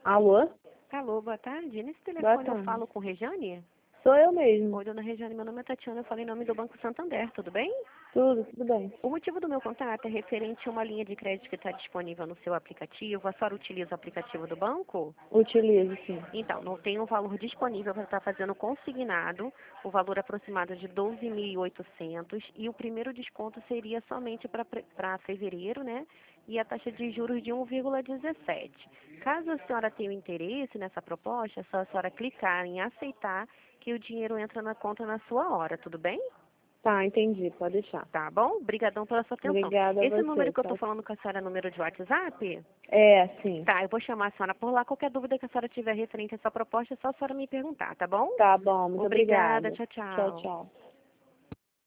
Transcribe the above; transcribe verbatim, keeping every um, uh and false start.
Alô? Alô, boa tarde. Nesse Boa telefone eu tarde. falo com Rejane? Sou eu mesmo. Oi, dona Rejane, meu nome é Tatiana, eu falei em nome do Banco Santander, tudo bem? Tudo, tudo bem. O motivo do meu contato é referente a uma linha de crédito que está disponível no seu aplicativo. A senhora utiliza o aplicativo do banco? Utilizo, sim. Então, não tem um valor disponível para estar fazendo consignado, o valor aproximado de doze mil e oitocentos e o primeiro desconto seria somente para fevereiro, né? E a taxa de juros de um vírgula dezessete. Caso a senhora tenha interesse nessa proposta, é só a senhora clicar em aceitar que o dinheiro entra na conta na sua hora, tudo bem? Tá, entendi, pode deixar. Tá bom? Obrigadão pela sua atenção. Obrigada a Esse número você. que eu estou Tchau. falando com a senhora é número de WhatsApp? É, sim. Tá, eu vou chamar a senhora por lá. Qualquer dúvida que a senhora tiver referente a essa proposta, é só a senhora me perguntar, tá bom? Tá bom, muito Obrigada, obrigada. tchau, Tchau, tchau. tchau.